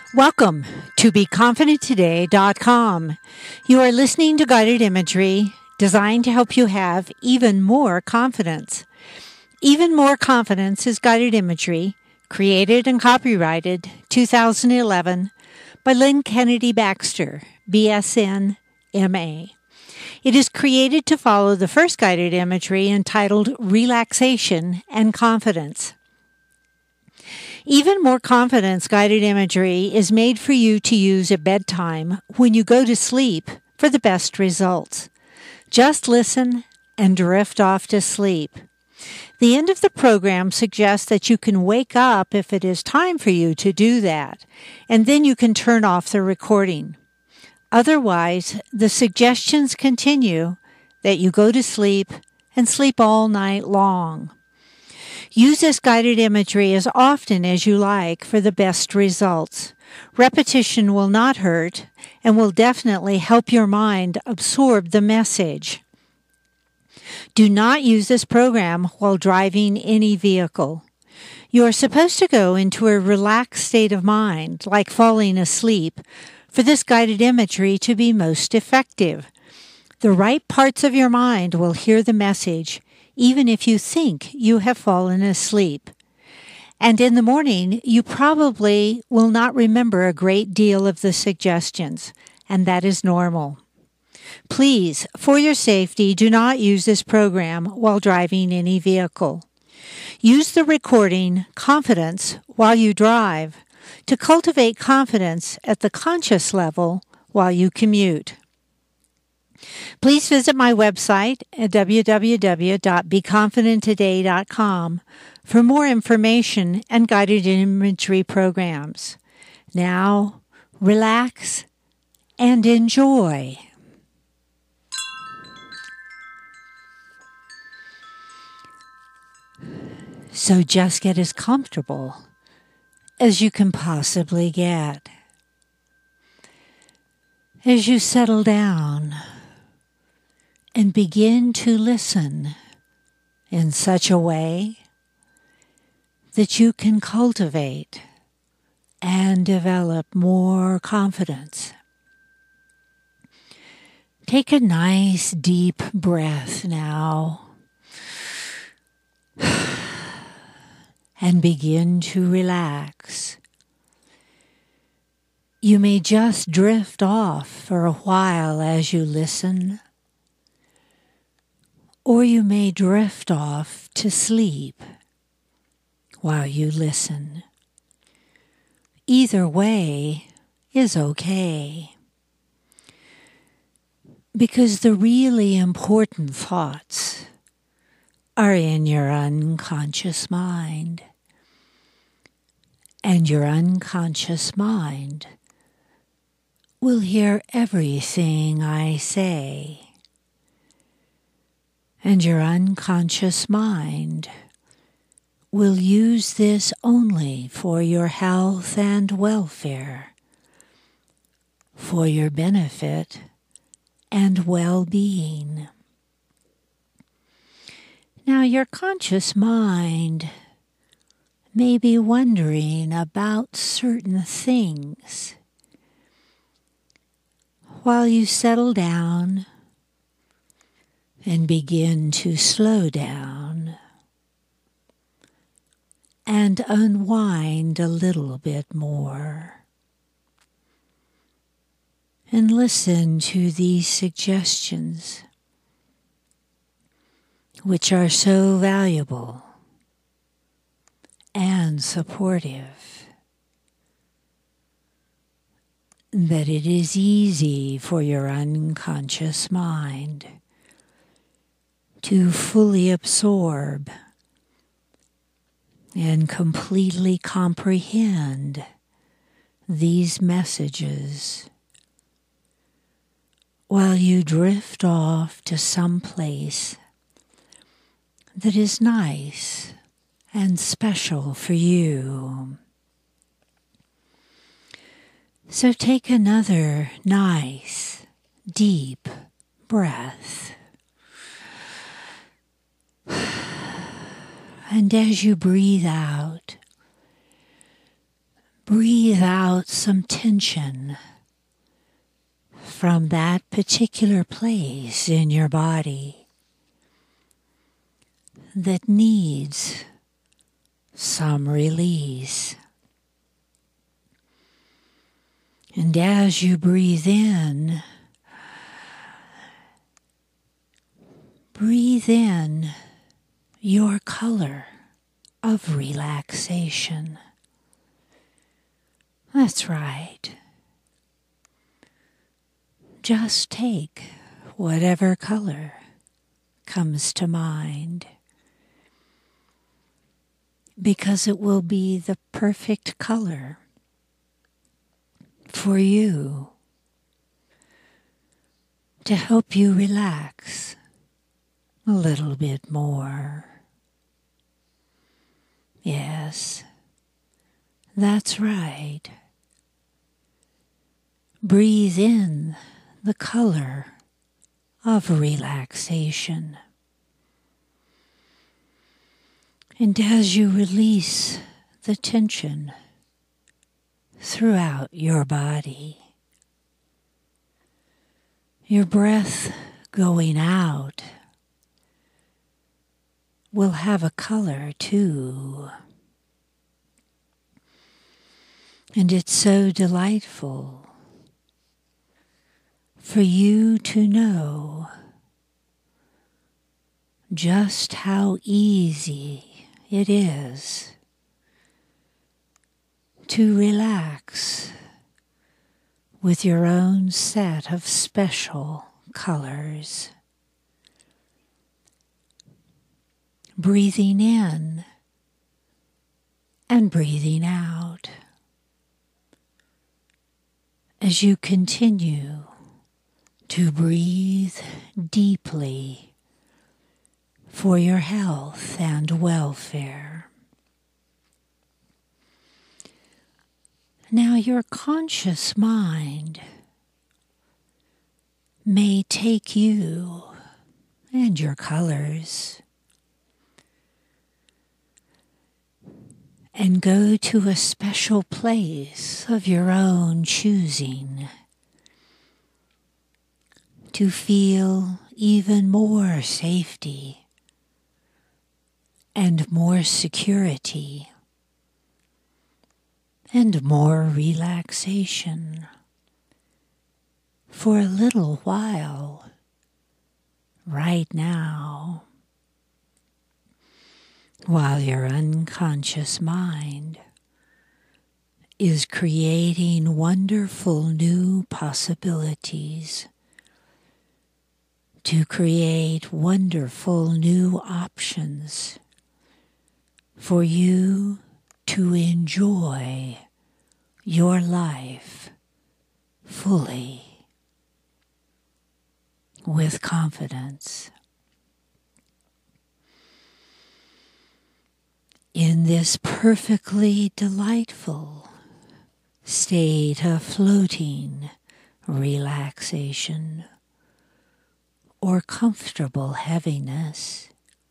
Welcome to BeConfidentToday.com. You are listening to guided imagery designed to help you have even more confidence. Even More Confidence is guided imagery created and copyrighted 2011 by Lynn Kennedy Baxter, BSN, MA. It is created to follow the first guided imagery entitled Relaxation and Confidence. Even More Confidence guided imagery is made for you to use at bedtime when you go to sleep for the best results. Just listen and drift off to sleep. The end of the program suggests that you can wake up if it is time for you to do that, and then you can turn off the recording. Otherwise, the suggestions continue that you go to sleep and sleep all night long. Use this guided imagery as often as you like for the best results. Repetition will not hurt and will definitely help your mind absorb the message. Do not use this program while driving any vehicle. You are supposed to go into a relaxed state of mind, like falling asleep, for this guided imagery to be most effective. The right parts of your mind will hear the message, even if you think you have fallen asleep. And in the morning, you probably will not remember a great deal of the suggestions, and that is normal. Please, for your safety, do not use this program while driving any vehicle. Use the recording Confidence while you drive to cultivate confidence at the conscious level while you commute. Please visit my website at www.beconfidenttoday.com for more information and guided imagery programs. Now, relax and enjoy. So just get as comfortable as you can possibly get. As you settle down and begin to listen in such a way that you can cultivate and develop more confidence. Take a nice deep breath now and begin to relax. You may just drift off for a while as you listen, or you may drift off to sleep while you listen. Either way is okay, because the really important thoughts are in your unconscious mind, and your unconscious mind will hear everything I say. And your unconscious mind will use this only for your health and welfare, for your benefit and well-being. Now, your conscious mind may be wondering about certain things. While you settle down and begin to slow down and unwind a little bit more, and listen to these suggestions, which are so valuable and supportive that it is easy for your unconscious mind to fully absorb and completely comprehend these messages while you drift off to some place that is nice and special for you. So take another nice, deep breath. And as you breathe out, breathe out some tension from that particular place in your body that needs some release. And as you breathe in your color of relaxation. That's right. Just take whatever color comes to mind, because it will be the perfect color for you to help you relax a little bit more. Yes, that's right. Breathe in the color of relaxation. And as you release the tension throughout your body, your breath going out will have a color too. And it's so delightful for you to know just how easy it is to relax with your own set of special colors. Breathing in and breathing out as you continue to breathe deeply for your health and welfare. Now your conscious mind may take you and your colors and go to a special place of your own choosing to feel even more safety and more security and more relaxation for a little while right now, while your unconscious mind is creating wonderful new possibilities, to create wonderful new options for you to enjoy your life fully, with confidence. In this perfectly delightful state of floating relaxation or comfortable heaviness,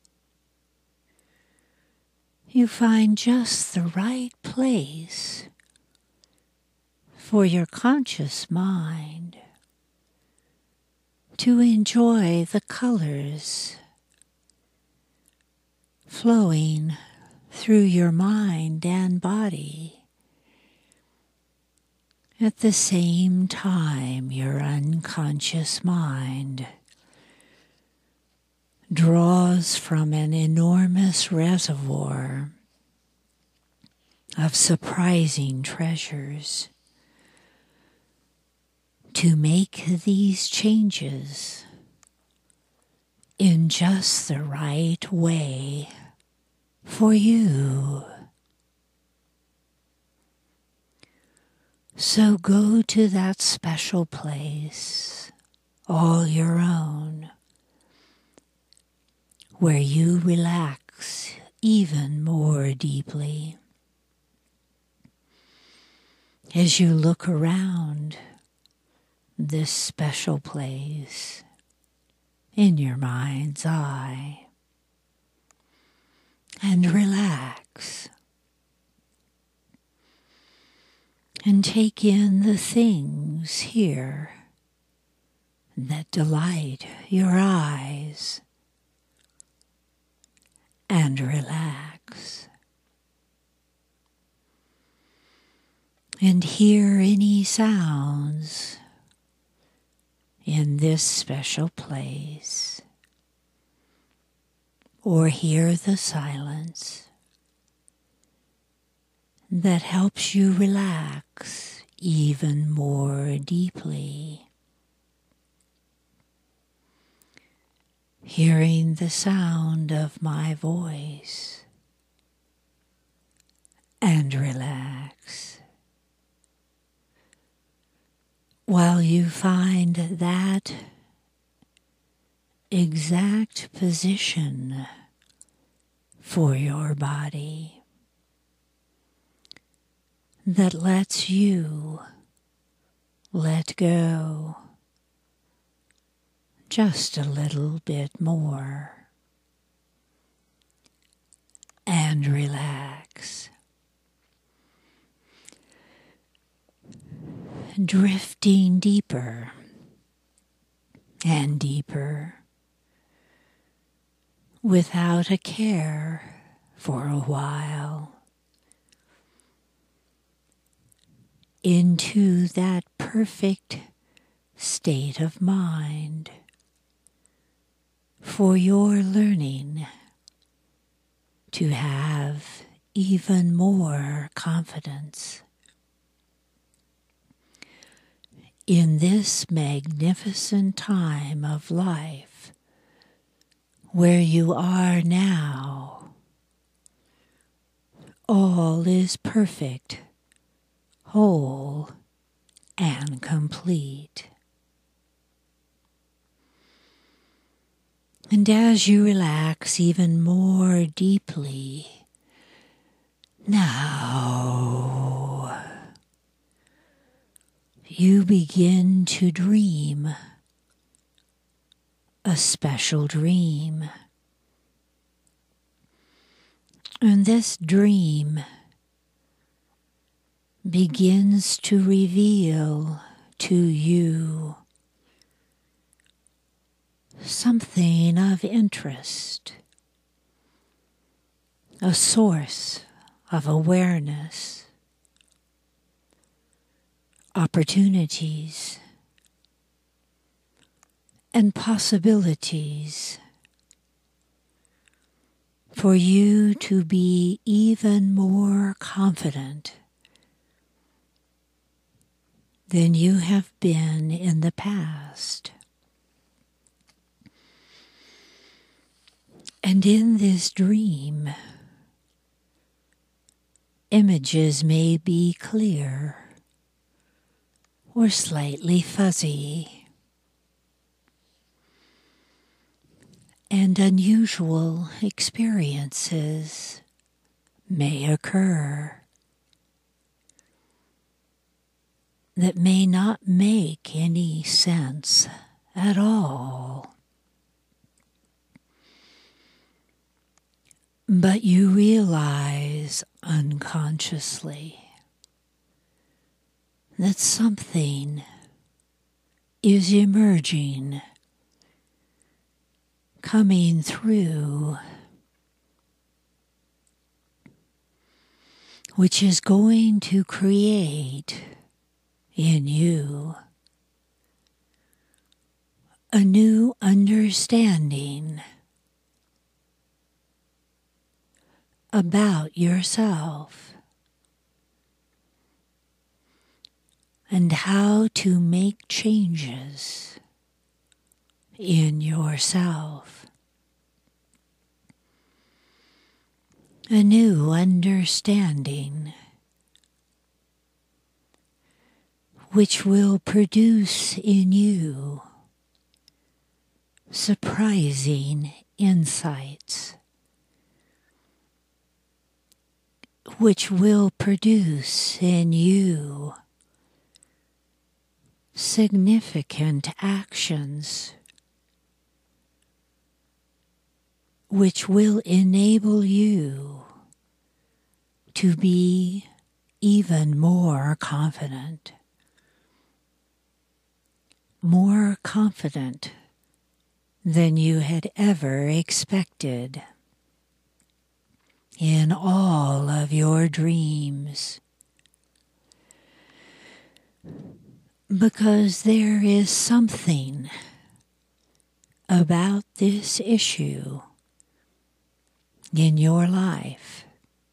you find just the right place for your conscious mind to enjoy the colors flowing through your mind and body. At the same time, your unconscious mind draws from an enormous reservoir of surprising treasures to make these changes in just the right way for you. So go to that special place, all your own, where you relax even more deeply. As you look around this special place in your mind's eye and relax. and take in the things here that delight your eyes, and relax. And hear any sounds in this special place, or hear the silence that helps you relax even more deeply. Hearing the sound of my voice, and relax. While you find that exact position for your body that lets you let go just a little bit more and relax. Drifting deeper and deeper without a care for a while into that perfect state of mind for your learning to have even more confidence in this magnificent time of life where you are now. All is perfect, whole, and complete. And as you relax even more deeply, now you begin to dream a special dream. And this dream begins to reveal to you something of interest, a source of awareness, opportunities, and possibilities for you to be even more confident than you have been in the past. And in this dream, images may be clear or slightly fuzzy, and unusual experiences may occur that may not make any sense at all. But you realize unconsciously that something is emerging, coming through, which is going to create in you a new understanding about yourself and how to make changes in yourself. A new understanding which will produce in you surprising insights, which will produce in you significant actions, which will enable you to be even more confident than you had ever expected in all of your dreams. Because there is something about this issue in your life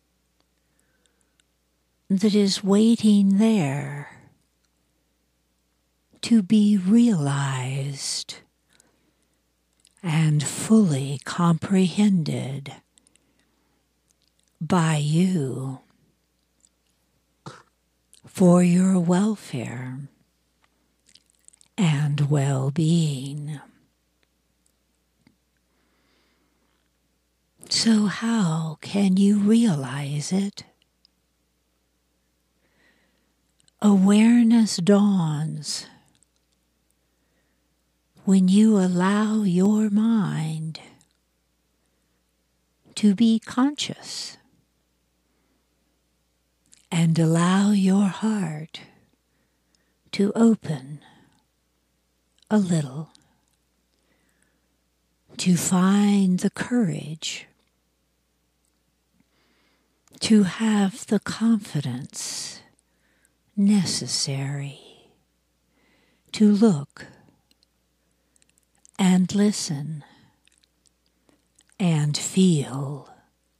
that is waiting there to be realized and fully comprehended by you for your welfare and well-being. So how can you realize it? Awareness dawns when you allow your mind to be conscious and allow your heart to open a little, to find the courage, to have the confidence necessary to look and listen and feel,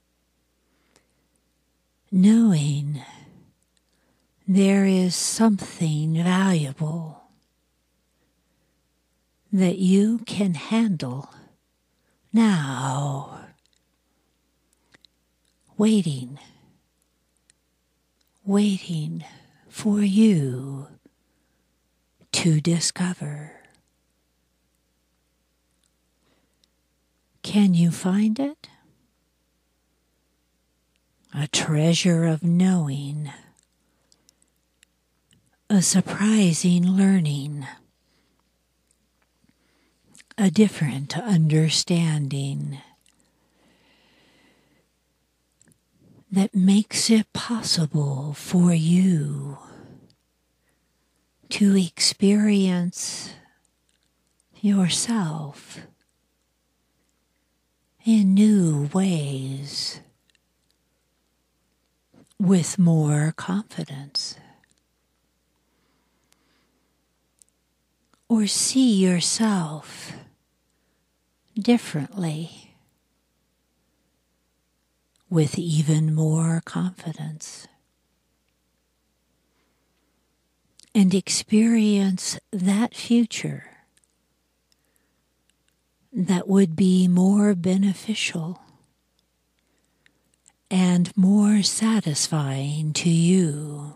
knowing there is something valuable that you can handle now, waiting for you to discover. Can you find it? A treasure of knowing, a surprising learning, a different understanding that makes it possible for you to experience yourself in new ways with more confidence, or see yourself differently with even more confidence, and experience that future that would be more beneficial and more satisfying to you.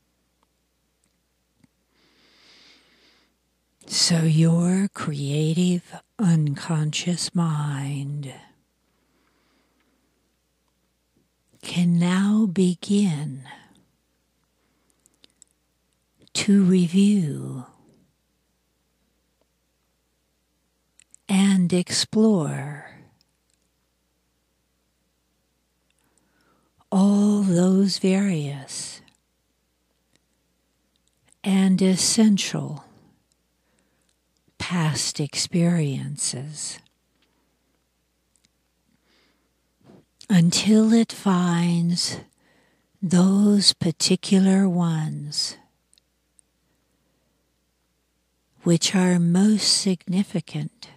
So your creative unconscious mind can now begin to review and explore all those various and essential past experiences until it finds those particular ones which are most significant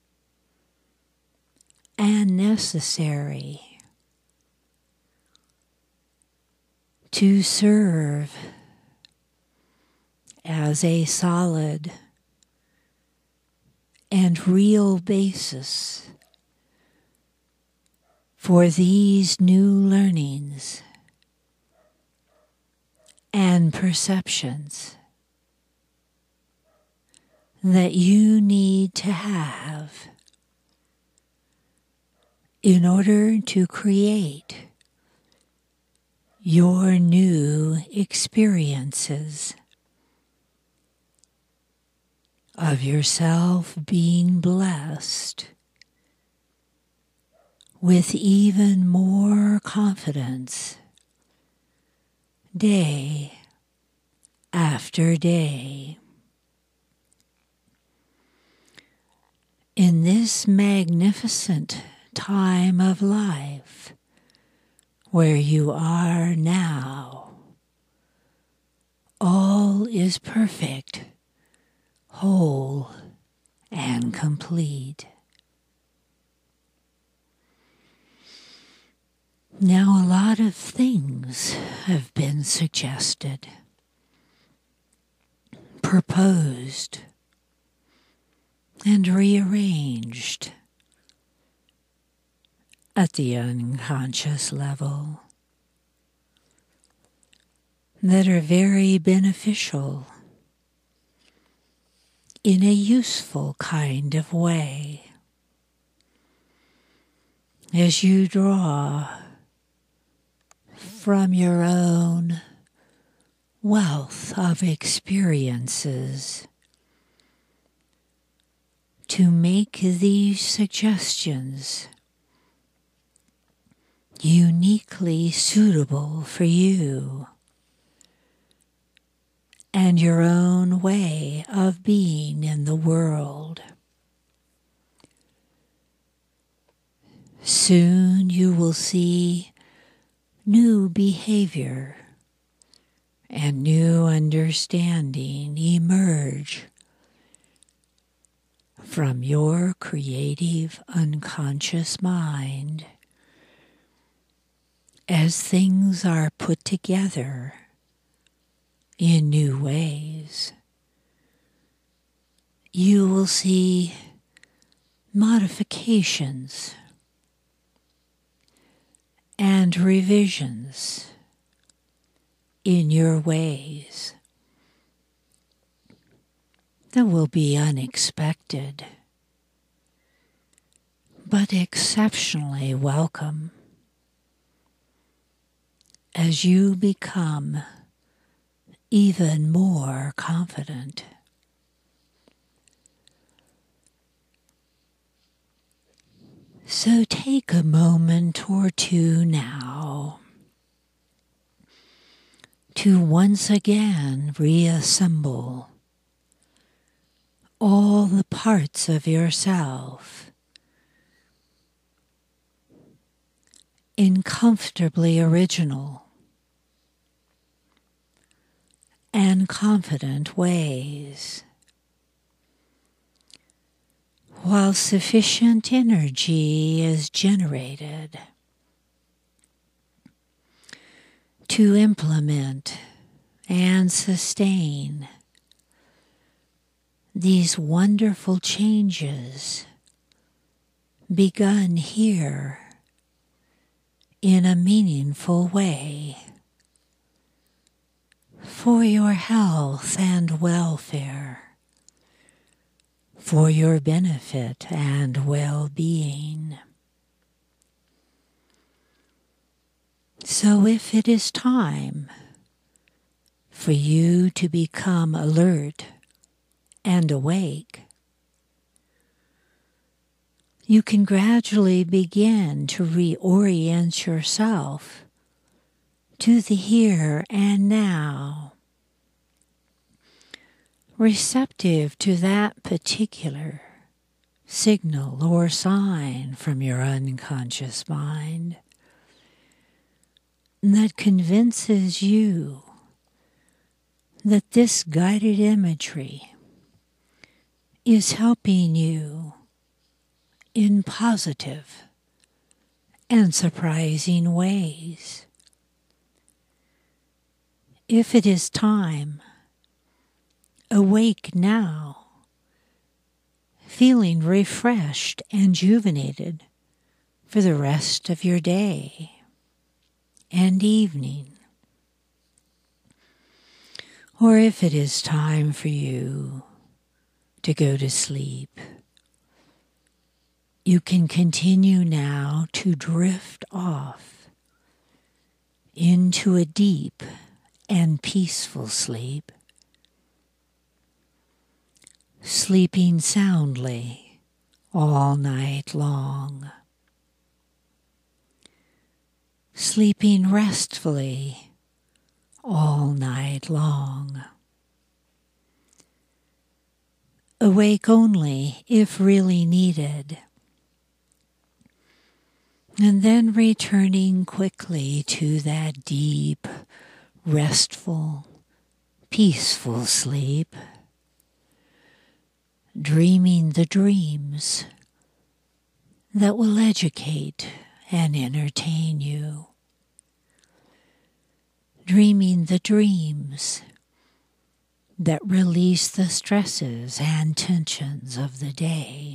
and necessary to serve as a solid and real basis for these new learnings and perceptions that you need to have in order to create your new experiences of yourself being blessed with even more confidence day after day. In this magnificent time of life where you are now, all is perfect, whole, and complete. Now, a lot of things have been suggested, proposed, and rearranged at the unconscious level that are very beneficial in a useful kind of way as you draw from your own wealth of experiences to make these suggestions uniquely suitable for you and your own way of being in the world. Soon you will see new behavior and new understanding emerge from your creative unconscious mind as things are put together in new ways. You will see modifications and revisions in your ways that will be unexpected, but exceptionally welcome as you become even more confident. So take a moment or two now to once again reassemble all the parts of yourself in comfortably original and confident ways, while sufficient energy is generated to implement and sustain these wonderful changes begun here in a meaningful way for your health and welfare, for your benefit and well-being. So if it is time for you to become alert and awake, you can gradually begin to reorient yourself to the here and now, receptive to that particular signal or sign from your unconscious mind that convinces you that this guided imagery is helping you in positive and surprising ways. If it is time, awake now, feeling refreshed and rejuvenated for the rest of your day and evening. Or if it is time for you to go to sleep, you can continue now to drift off into a deep and peaceful sleep, sleeping soundly all night long, sleeping restfully all night long. Awake only if really needed, and then returning quickly to that deep, restful, peaceful sleep, dreaming the dreams that will educate and entertain you, dreaming the dreams that release the stresses and tensions of the day,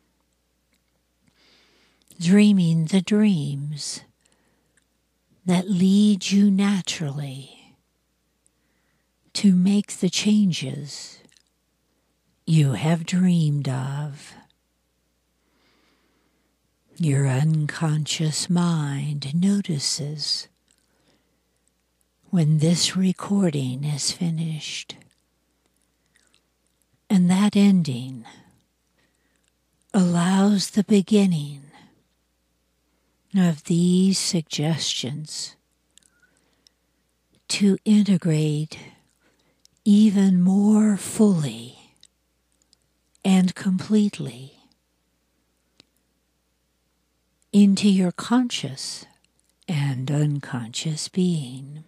dreaming the dreams that lead you naturally to make the changes you have dreamed of. Your unconscious mind notices when this recording is finished, and that ending allows the beginning of these suggestions to integrate even more fully and completely into your conscious and unconscious being,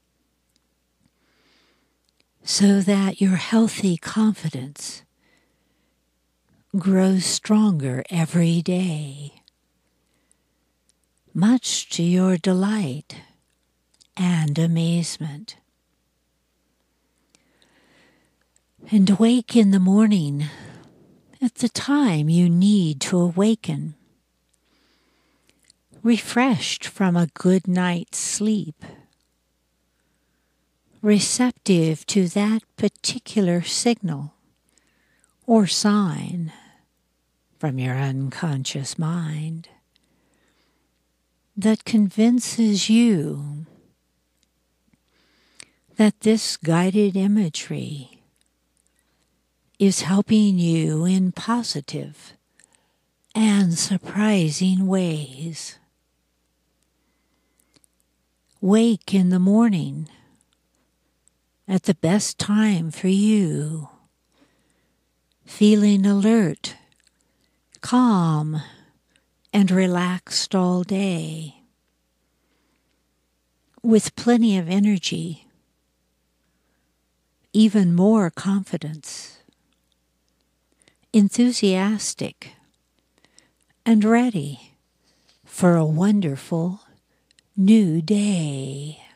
so that your healthy confidence grows stronger every day, much to your delight and amazement. And wake in the morning at the time you need to awaken, refreshed from a good night's sleep, receptive to that particular signal or sign from your unconscious mind that convinces you that this guided imagery is helping you in positive and surprising ways. Wake in the morning at the best time for you, feeling alert, calm, and relaxed all day, with plenty of energy, even more confidence, enthusiastic, and ready for a wonderful new day.